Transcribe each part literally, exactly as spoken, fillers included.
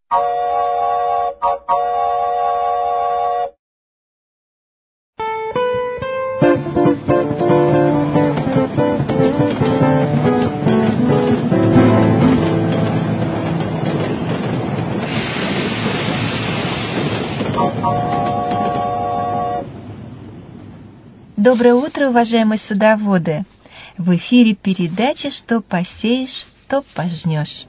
Доброе утро, уважаемые садоводы! В эфире передача «Что посеешь, то пожнешь».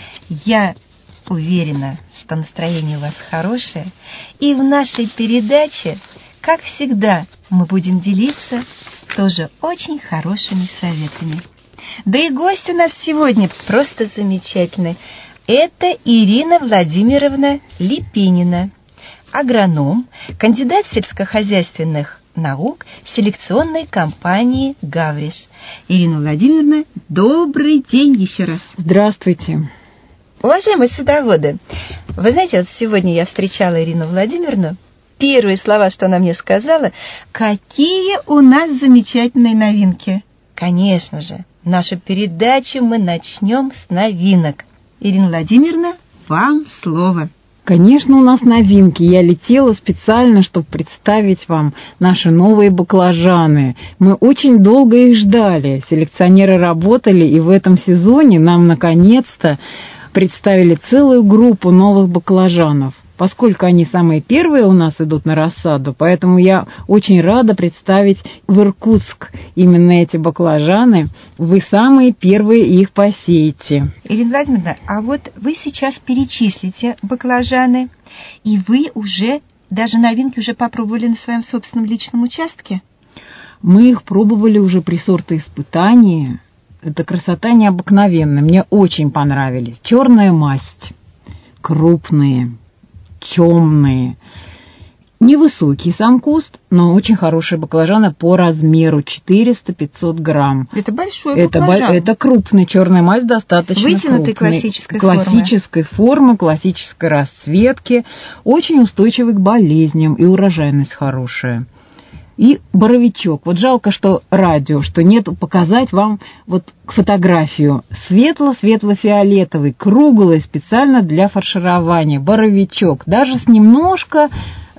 Я уверена, что настроение у вас хорошее, и в нашей передаче, как всегда, мы будем делиться тоже очень хорошими советами. Да и гость у нас сегодня просто замечательный. Это Ирина Владимировна Липинина, агроном, кандидат сельскохозяйственных наук селекционной компании «Гавриш». Ирина Владимировна, добрый день еще раз. Здравствуйте. Уважаемые садоводы, вы знаете, вот сегодня я встречала Ирину Владимировну. Первые слова, что она мне сказала: какие у нас замечательные новинки. Конечно же, нашу передачу мы начнем с новинок. Ирина Владимировна, вам слово. Конечно, у нас новинки. Я летела специально, чтобы представить вам наши новые баклажаны. Мы очень долго их ждали. Селекционеры работали, и в этом сезоне нам наконец-то представили целую группу новых баклажанов. Поскольку они самые первые у нас идут на рассаду, поэтому я очень рада представить в Иркутск именно эти баклажаны. Вы самые первые их посеете. Ирина Владимировна, а вот вы сейчас перечислите баклажаны, и вы уже, даже новинки уже попробовали на своем собственном личном участке? Мы их пробовали уже при сортоиспытании. Это красота необыкновенная. Мне очень понравились. Черная масть, крупные, темные, невысокий сам куст, но очень хорошие баклажаны по размеру, четыреста-пятьсот грамм. Это большой это баклажан. Бо- это крупный, черная масть достаточно вытянутой крупный. классической, классической формы. формы, классической расцветки, очень устойчивый к болезням и урожайность хорошая. И боровичок. Вот жалко, что радио, что нет показать вам вот фотографию. Светло-светло-фиолетовый, круглый, специально для фарширования. Боровичок. Даже с немножко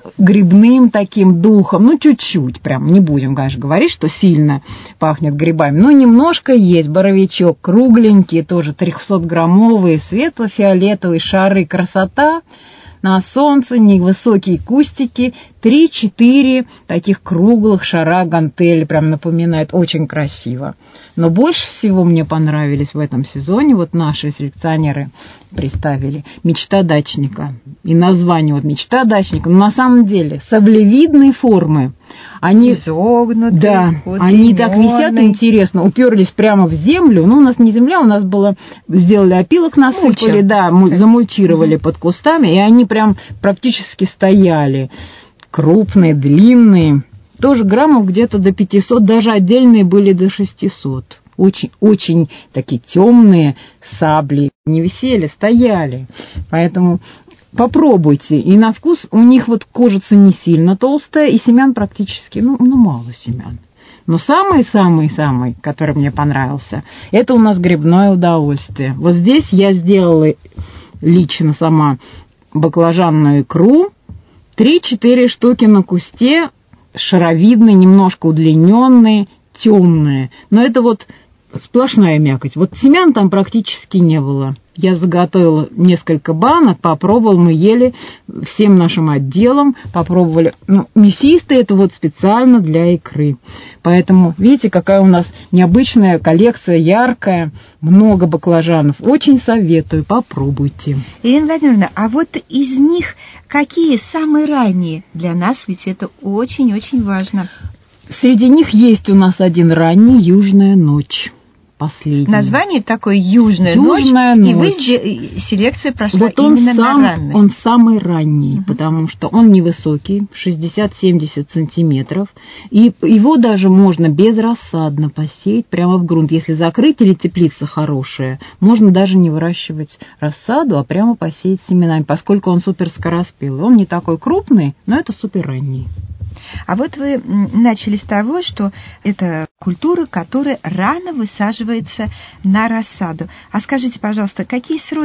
грибным таким духом. Ну, чуть-чуть прям. Не будем, конечно, говорить, что сильно пахнет грибами. Но немножко есть боровичок. Кругленькие, тоже трехсотграммовые, светло-фиолетовые шары. Красота. На солнце невысокие кустики, три-четыре таких круглых шара гантели, прям напоминает, очень красиво. Но больше всего мне понравились в этом сезоне, вот наши селекционеры представили, «Мечта дачника». И название вот «Мечта дачника», но на самом деле саблевидной формы. Они, изогнутые, да, они так висят интересно, уперлись прямо в землю. Ну, у нас не земля, у нас было, сделали опилок, насыпали, да, замульчировали угу. под кустами, и они прям практически стояли. Крупные, длинные, тоже граммов где-то до пятисот, даже отдельные были до шестисот. Очень, очень такие темные сабли, не висели, стояли. Поэтому попробуйте. И на вкус у них вот кожица не сильно толстая, и семян практически, ну, ну мало семян. Но самый-самый-самый, который мне понравился, это у нас грибное удовольствие. Вот здесь я сделала лично сама баклажанную икру, три-четыре штуки на кусте, шаровидные, немножко удлиненные, темные. Но это вот сплошная мякоть. Вот семян там практически не было. Я заготовила несколько банок, попробовала, мы ели всем нашим отделом, попробовали. Ну, мясистые это вот специально для икры. Поэтому, видите, какая у нас необычная коллекция, яркая, много баклажанов. Очень советую, попробуйте. Ирина Владимировна, а вот из них какие самые ранние? Для нас ведь это очень-очень важно. Среди них есть у нас один ранний «Южная ночь». Последний. Название такое «Южная, Южная ночь», ночь. И вы, селекция прошла вот он именно сам, на ранность. Он самый ранний, угу. потому что он невысокий, шестьдесят-семьдесят сантиметров, и его даже можно безрассадно посеять прямо в грунт. Если закрыть или теплица хорошая, можно даже не выращивать рассаду, а прямо посеять семенами, поскольку он суперскороспелый. Он не такой крупный, но это суперранний. А вот вы начали с того, что это культура, которая рано высаживается на рассаду. А скажите, пожалуйста, какие сроки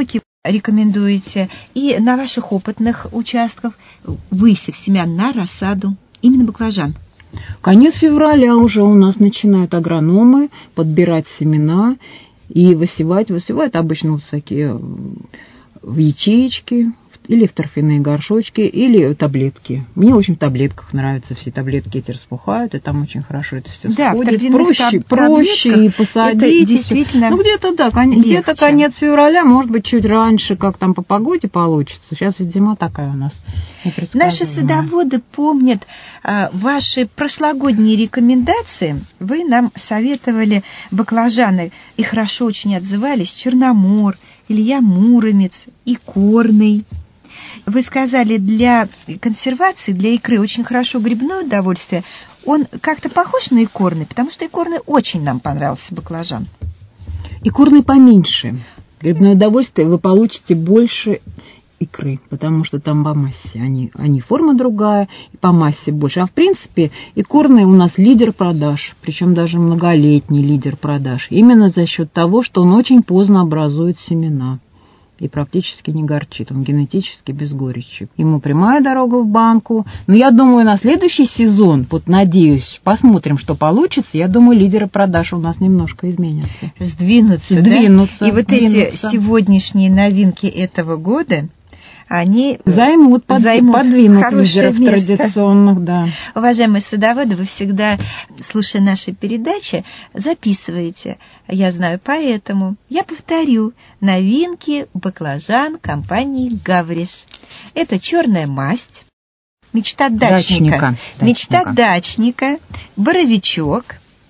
рекомендуете, и на ваших опытных участках высев семян на рассаду, именно баклажан? Конец февраля уже у нас начинают агрономы подбирать семена и высевать. Высевают обычно вот такие в ячеечки, или в торфяные горшочки, или таблетки. Мне очень в таблетках нравятся, все таблетки эти распухают, и там очень хорошо это все да, сходит. Проще, таб- проще и посадить. Это действительно ну, где-то, да, кон- где-то конец февраля, может быть, чуть раньше, как там по погоде получится. Сейчас ведь зима такая у нас непредсказуемая. Наши садоводы помнят а, ваши прошлогодние рекомендации. Вы нам советовали баклажаны, и хорошо очень отзывались, Черномор, Илья Муромец, Икорный. Вы сказали, для консервации, для икры очень хорошо грибное удовольствие. Он как-то похож на икорный, потому что икорный очень нам понравился баклажан. Икорный поменьше. Грибное удовольствие вы получите больше икры, потому что там по массе они, они форма другая, и по массе больше. А в принципе икорный у нас лидер продаж, причем даже многолетний лидер продаж, именно за счет того, что он очень поздно образует семена и практически не горчит, он генетически без горечи. Ему прямая дорога в банку. Но я думаю, на следующий сезон, вот надеюсь, посмотрим, что получится, я думаю, лидеры продаж у нас немножко изменятся. Сдвинутся, Сдвинутся. Да? И вот сдвинутся. эти сегодняшние новинки этого года, они займут, под, займут подвинут лидеров место. Традиционных, да. Уважаемые садоводы, вы всегда, слушая наши передачи, записываете. Я знаю поэтому. Я повторю. Новинки баклажан компании «Гавриш». Это черная масть, мечта дачника, дачника. мечта дачника, боровичок,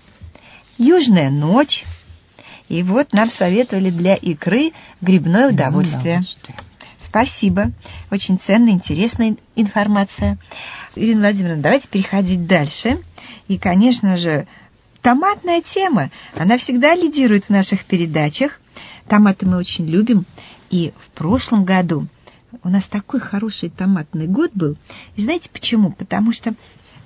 южная ночь. И вот нам советовали для икры грибное удовольствие. удовольствие. Спасибо. Очень ценная, интересная информация. Ирина Владимировна, давайте переходить дальше. И, конечно же, томатная тема. Она всегда лидирует в наших передачах. Томаты мы очень любим. И в прошлом году у нас такой хороший томатный год был. И знаете почему? Потому что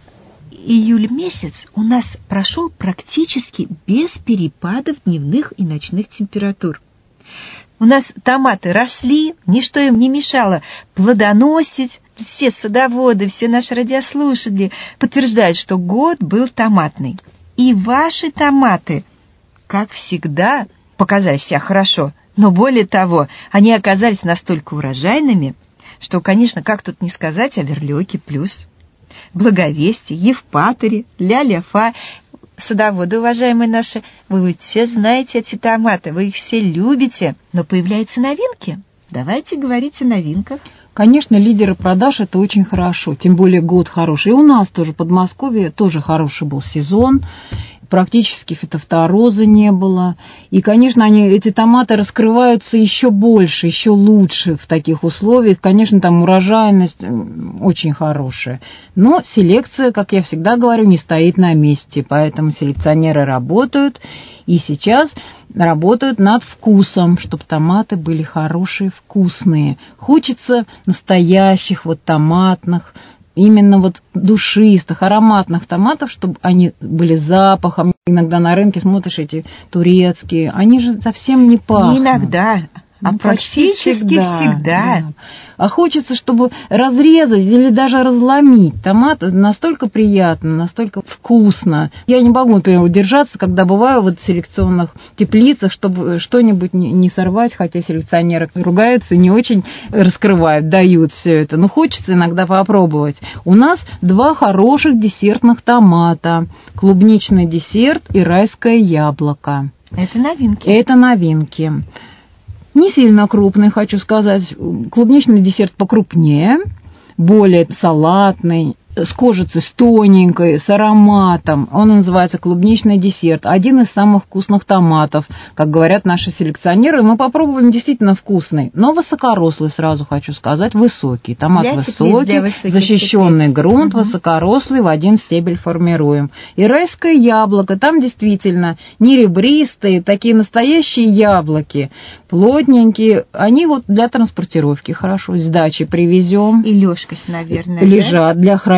июль месяц у нас прошел практически без перепадов дневных и ночных температур. У нас томаты росли, ничто им не мешало плодоносить. Все садоводы, все наши радиослушатели подтверждают, что год был томатный. И ваши томаты, как всегда, показали себя хорошо. Но более того, они оказались настолько урожайными, что, конечно, как тут не сказать о Верлиоке плюс, Благовестии, Евпаторе, Ля-Ля-Фа. Садоводы, уважаемые наши, вы ведь все знаете эти томаты, вы их все любите, но появляются новинки. Давайте говорить о новинках. Конечно, лидеры продаж – это очень хорошо, тем более год хороший. И у нас тоже, в Подмосковье, тоже хороший был сезон, практически фитофтороза не было. И, конечно, они, эти томаты раскрываются еще больше, еще лучше в таких условиях. Конечно, там урожайность очень хорошая. Но селекция, как я всегда говорю, не стоит на месте, поэтому селекционеры работают. И сейчас работают над вкусом, чтобы томаты были хорошие, вкусные. Хочется настоящих вот томатных, именно вот душистых, ароматных томатов, чтобы они были запахом. Иногда на рынке смотришь эти турецкие, они же совсем не пахнут. Не иногда, а ну, практически всегда. всегда. Да. А хочется, чтобы разрезать или даже разломить томат, настолько приятно, настолько вкусно. Я не могу, например, удержаться, когда бываю в селекционных теплицах, чтобы что-нибудь не сорвать, хотя селекционеры ругаются, не очень раскрывают, дают все это. Но хочется иногда попробовать. У нас два хороших десертных томата. Клубничный десерт и райское яблоко. Это новинки. Это новинки. Не сильно крупный, хочу сказать. Клубничный десерт покрупнее, более салатный, с кожицей, с тоненькой, с ароматом. Он называется клубничный десерт. Один из самых вкусных томатов, как говорят наши селекционеры. Мы попробуем, действительно вкусный, но высокорослый, сразу хочу сказать, высокий. Томат для высокий, защищенный грунт, угу. Высокорослый, в один стебель формируем. И райское яблоко, там действительно не ребристые, такие настоящие яблоки, плотненькие. Они вот для транспортировки хорошо, с дачи привезем. И лёжкость, наверное, лежат, да? Для хранения.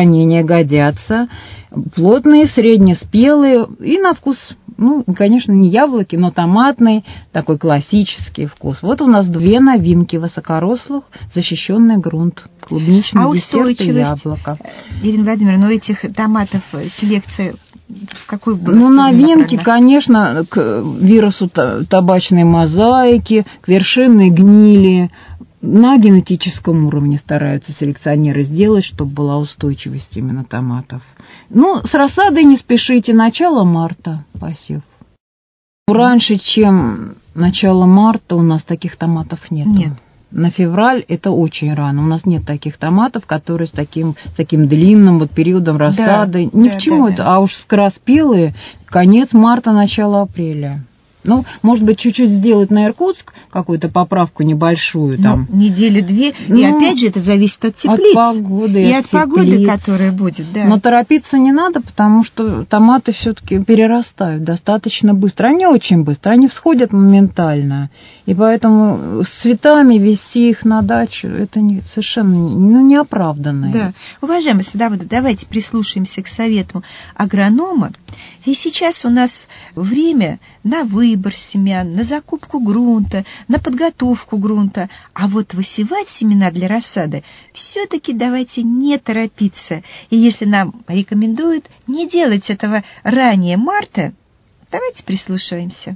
хранения годятся. Плотные, среднеспелые и на вкус, ну, конечно, не яблоки, но томатный, такой классический вкус. Вот у нас две новинки высокорослых, защищенный грунт, клубничный а десерт и яблоко. Ирина Владимировна, у этих томатов селекция в какой бы? Ну, новинки, конечно, к вирусу табачной мозаики, к вершинной гнили. На генетическом уровне стараются селекционеры сделать, чтобы была устойчивость именно томатов. Ну, с рассадой не спешите, начало марта посев. Раньше, чем начало марта, у нас таких томатов нет. Нет. На февраль это очень рано. У нас нет таких томатов, которые с таким, с таким длинным вот периодом рассады. Да, Ни да, к чему да, это, да. а уж скороспелые, конец марта, начало апреля. Ну, может быть, чуть-чуть сделать на Иркутск какую-то поправку небольшую там. Ну, недели две. Ну, и опять же, это зависит от теплиц. От погоды. И от, от погоды, которая будет, да. Но торопиться не надо, потому что томаты все-таки перерастают достаточно быстро. Они очень быстро, они всходят моментально. И поэтому с цветами вести их на дачу, это не, совершенно ну, неоправданно. Да. Уважаемые садоводы, давайте прислушаемся к совету агронома. И сейчас у нас время на выбор семян, на закупку грунта, на подготовку грунта. А вот высевать семена для рассады все-таки давайте не торопиться. И если нам рекомендуют не делать этого ранее марта, давайте прислушаемся.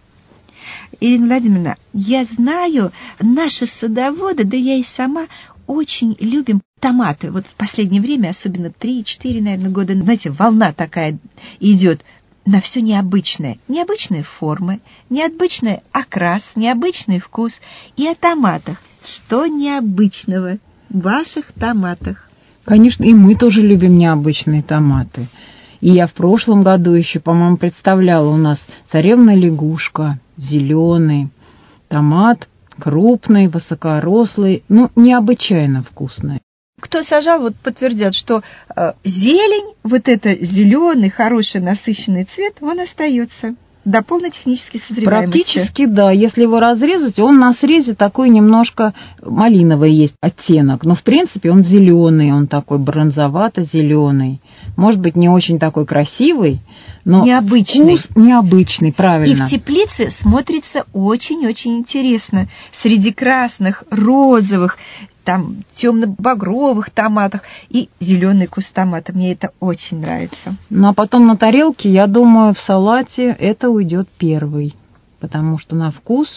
Ирина Владимировна, я знаю, наши садоводы, да я и сама, очень любим томаты. Вот в последнее время, особенно три-четыре, наверное, года, знаете, волна такая идет на все необычное. Необычные формы, необычный окрас, необычный вкус. И о томатах. Что необычного в ваших томатах? Конечно, и мы тоже любим необычные томаты. И я в прошлом году еще, по-моему, представляла у нас царевна лягушка, зеленый томат, крупный, высокорослый, ну, необычайно вкусный. Кто сажал, вот подтвердят, что э, зелень, вот это зеленый, хороший, насыщенный цвет, он остается до полной технической созреваемости. Практически, да. Если его разрезать, он на срезе такой немножко малиновый есть оттенок. Но, в принципе, он зеленый, он такой бронзовато-зеленый. Может быть, не очень такой красивый, но необычный. Вкус необычный, правильно. И в теплице смотрится очень-очень интересно. Среди красных, розовых, там темно-багровых томатов и зеленый куст томата. Мне это очень нравится. Ну, а потом на тарелке, я думаю, в салате это уйдет первый, потому что на вкус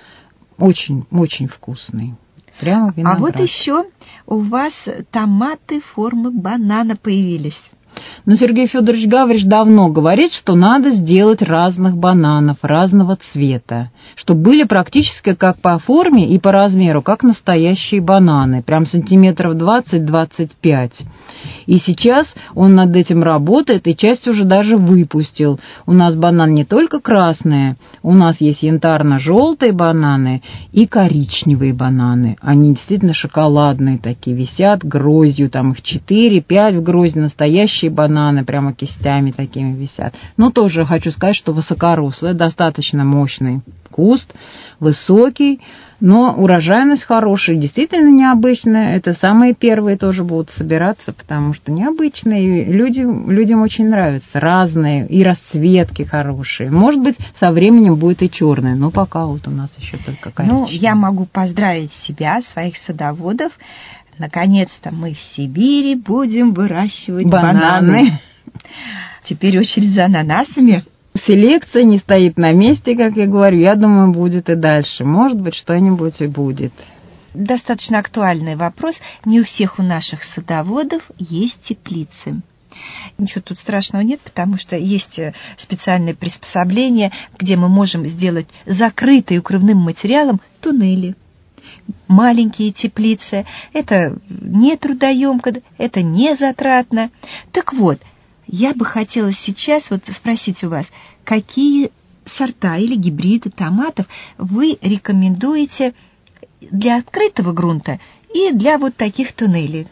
очень-очень вкусный. Прямо виноград. А вот еще у вас томаты формы банана появились. Но Сергей Федорович Гавриш давно говорит, что надо сделать разных бананов, разного цвета, чтобы были практически как по форме и по размеру, как настоящие бананы, прям сантиметров двадцать-двадцать пять. И сейчас он над этим работает, и часть уже даже выпустил. У нас банан не только красные, у нас есть янтарно-желтые бананы и коричневые бананы. Они действительно шоколадные такие, висят гроздью, там их четыре-пять в грозди, настоящие бананы прямо кистями такими висят. Но тоже хочу сказать, что высокорослый, достаточно мощный куст, высокий, но урожайность хорошая, действительно необычная. Это самые первые тоже будут собираться, потому что необычные, людям, людям очень нравятся, разные, и расцветки хорошие. Может быть, со временем будет и черный, но пока вот у нас еще только коричневый. Ну, я могу поздравить себя, своих садоводов. Наконец-то мы в Сибири будем выращивать бананы. бананы. Теперь очередь за ананасами. Селекция не стоит на месте, как я говорю. Я думаю, будет и дальше. Может быть, что-нибудь и будет. Достаточно актуальный вопрос. Не у всех у наших садоводов есть теплицы. Ничего тут страшного нет, потому что есть специальные приспособления, где мы можем сделать закрытые укрывным материалом туннели. Маленькие теплицы. Это не трудоемко, это не затратно. Так вот, я бы хотела сейчас вот спросить у вас, какие сорта или гибриды томатов вы рекомендуете для открытого грунта и для вот таких туннелей?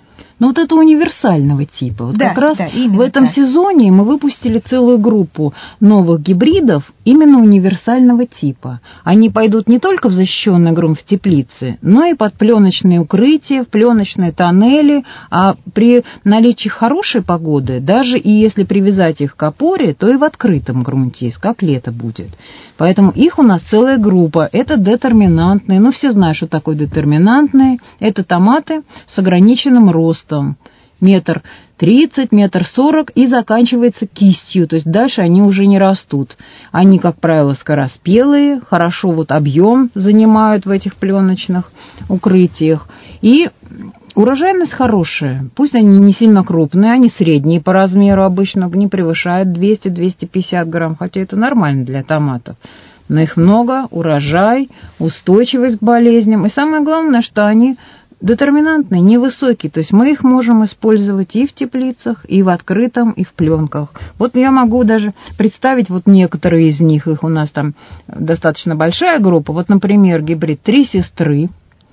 Но вот это универсального типа. Вот да, как раз да, в этом так. сезоне мы выпустили целую группу новых гибридов именно универсального типа. Они пойдут не только в защищенный грунт в теплице, но и под пленочные укрытия, в пленочные тоннели. А при наличии хорошей погоды, даже и если привязать их к опоре, то и в открытом грунте, как лето будет. Поэтому их у нас целая группа. Это детерминантные. Ну, все знают, что такое детерминантные. Это томаты с ограниченным ростом. Метр тридцать, метр сорок и заканчивается кистью. То есть дальше они уже не растут. Они, как правило, скороспелые, хорошо вот объем занимают в этих пленочных укрытиях. И урожайность хорошая. Пусть они не сильно крупные, они средние по размеру обычно, не превышают двести - двести пятьдесят грамм, хотя это нормально для томатов. Но их много, урожай, устойчивость к болезням. И самое главное, что они детерминантные, невысокие. То есть мы их можем использовать и в теплицах, и в открытом, и в пленках. Вот я могу даже представить вот некоторые из них. Их у нас там достаточно большая группа. Вот, например, гибрид «Три сестры».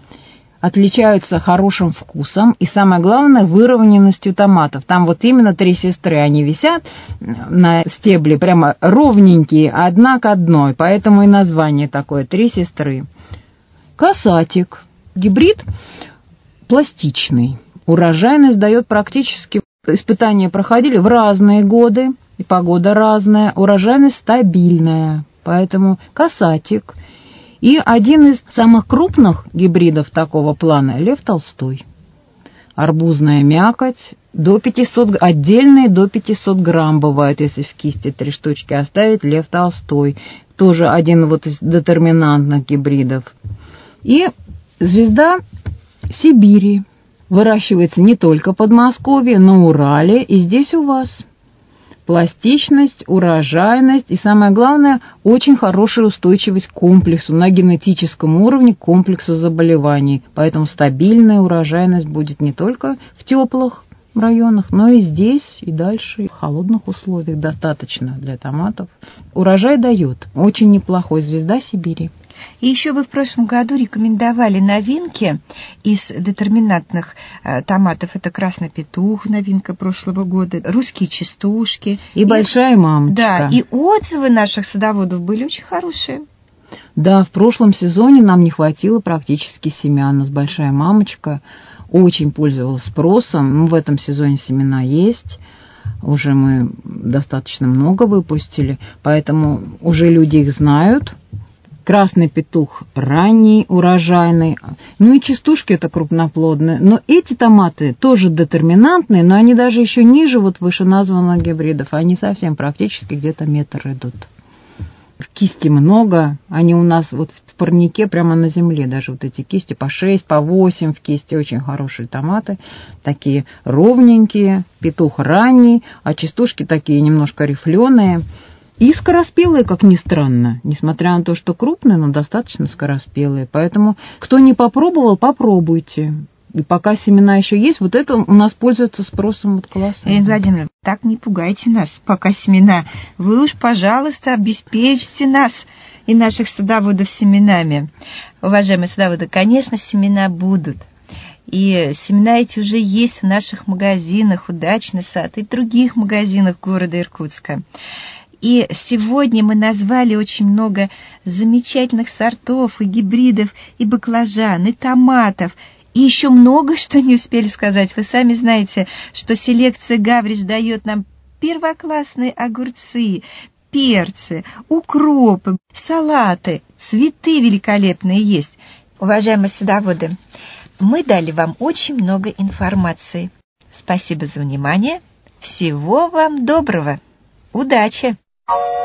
Отличаются хорошим вкусом и, самое главное, выровненностью томатов. Там вот именно три сестры, они висят на стебле прямо ровненькие, одна к одной, поэтому и название такое «Три сестры». Касатик. Гибрид пластичный. Урожайность дает практически, испытания проходили в разные годы, и погода разная, урожайность стабильная, поэтому касатик. И один из самых крупных гибридов такого плана – Лев Толстой. Арбузная мякоть, до пятисот, отдельные до пятисот грамм бывает, если в кисти три штучки оставить, Лев Толстой. Тоже один вот из детерминантных гибридов. И звезда Сибири. Выращивается не только в Подмосковье, но Урале и здесь у вас. Пластичность, урожайность и, самое главное, очень хорошая устойчивость к комплексу, на генетическом уровне к комплексу заболеваний. Поэтому стабильная урожайность будет не только в теплых районах, но и здесь, и дальше, и в холодных условиях достаточно для томатов. Урожай дает. Очень неплохой. Звезда Сибири. И еще вы в прошлом году рекомендовали новинки из детерминантных э, томатов. Это красный петух, новинка прошлого года, русские частушки. И, и большая мамочка. Да, и отзывы наших садоводов были очень хорошие. Да, в прошлом сезоне нам не хватило практически семян. У нас большая мамочка очень пользовалась спросом. Ну, в этом сезоне семена есть. Уже мы достаточно много выпустили, поэтому уже люди их знают. Красный петух ранний, урожайный. Ну и частушки это крупноплодные. Но эти томаты тоже детерминантные, но они даже еще ниже вот вышеназванных гибридов. Они совсем практически где-то метр идут. Кисти много. Они у нас вот в парнике прямо на земле. Даже вот эти кисти по шесть, по восемь в кисти. Очень хорошие томаты. Такие ровненькие. Петух ранний, а частушки такие немножко рифленые. И скороспелые, как ни странно, несмотря на то, что крупные, но достаточно скороспелые. Поэтому, кто не попробовал, попробуйте. И пока семена еще есть, вот это у нас пользуется спросом от класса. Ирина Владимировна, так не пугайте нас, пока семена. Вы уж, пожалуйста, обеспечьте нас и наших садоводов семенами. Уважаемые садоводы, конечно, семена будут. И семена эти уже есть в наших магазинах «Удачный сад» и в других магазинах города Иркутска. И сегодня мы назвали очень много замечательных сортов и гибридов, и баклажан, и томатов, и еще много что не успели сказать. Вы сами знаете, что селекция Гавриш дает нам первоклассные огурцы, перцы, укропы, салаты, цветы великолепные есть. Уважаемые садоводы, мы дали вам очень много информации. Спасибо за внимание. Всего вам доброго. Удачи!